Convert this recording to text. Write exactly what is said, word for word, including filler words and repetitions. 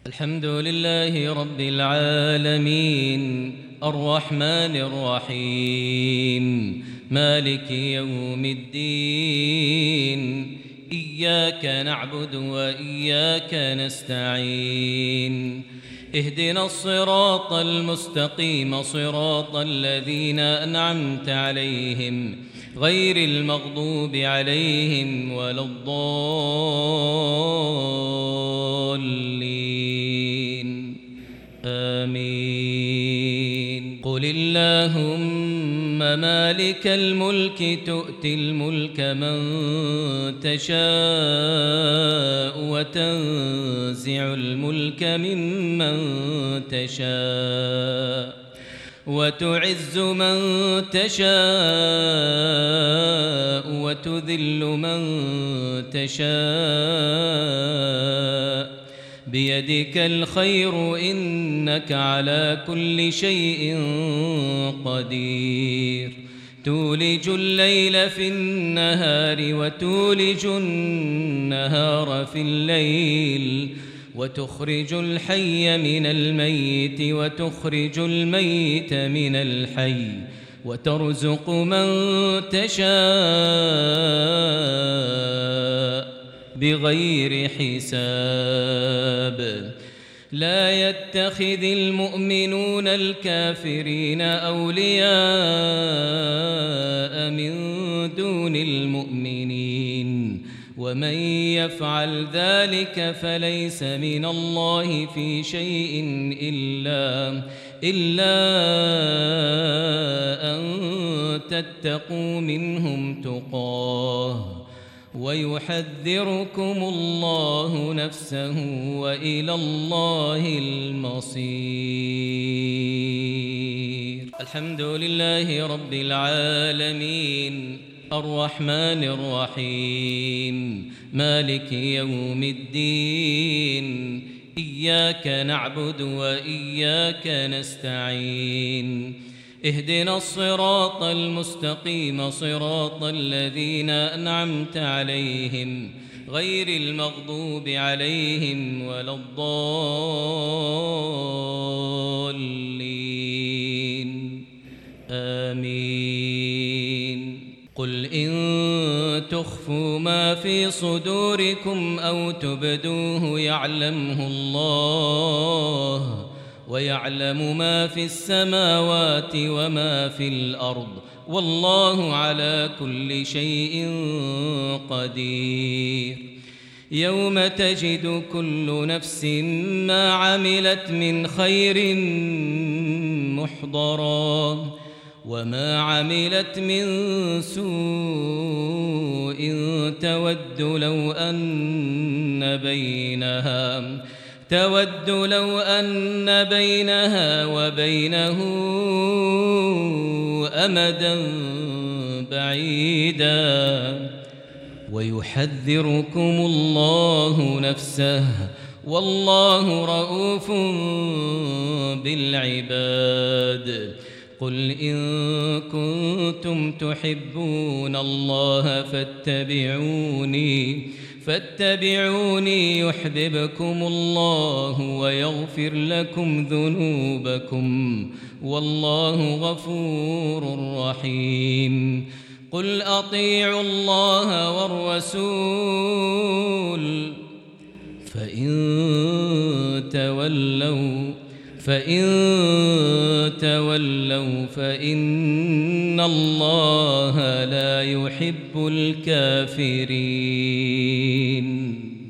الحمد لله رب العالمين الرحمن الرحيم مالك يوم الدين إياك نعبد وإياك نستعين اهدنا الصراط المستقيم صراط الذين أنعمت عليهم غير المغضوب عليهم ولا الضالين آمين. قل اللهم مالك الملك تؤتي الملك من تشاء وتنزع الملك ممن تشاء وتعز من تشاء وتذل من تشاء بيدك الخير إنك على كل شيء قدير. تولج الليل في النهار وتولج النهار في الليل وتخرج الحي من الميت وتخرج الميت من الحي وترزق من تشاء بغير حساب. لا يتخذ المؤمنون الكافرين أولياء من دون المؤمنين ومن يفعل ذلك فليس من الله في شيء إلا إلا أن تتقوا منهم تقاه ويحذركم الله نفسه وإلى الله المصير. الحمد لله رب العالمين الرحمن الرحيم مالك يوم الدين إياك نعبد وإياك نستعين اهدنا الصراط المستقيم صراط الذين أنعمت عليهم غير المغضوب عليهم ولا الضالين آمين. قل إن تخفوا ما في صدوركم أو تبدوه يعلمه الله ويعلم ما في السماوات وما في الأرض والله على كل شيء قدير. يوم تجد كل نفس ما عملت من خير محضرا وما عملت من سوء تود لو أن بينها تود لو أن بينها وبينه أمدا بعيدا ويحذركم الله نفسه والله رؤوف بالعباد. قل إن كنتم تحبون الله فاتبعوني فاتبعوني يحببكم الله ويغفر لكم ذنوبكم والله غفور رحيم. قل أطيعوا الله والرسول فإن تولوا فإن تولوا فإن الله لا يحب الكافرين.